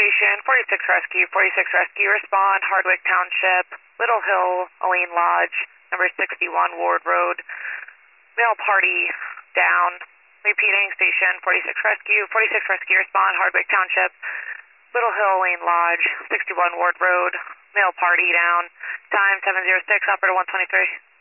Station, 46 Rescue, 46 Rescue, respond, Hardwick Township, Little Hill, Elaine Lodge, number 61 Ward Road, male party down. Repeating, Station, 46 Rescue, 46 Rescue, respond, Hardwick Township, Little Hill, Elaine Lodge, 61 Ward Road, male party down. Time 7:06, operator 123.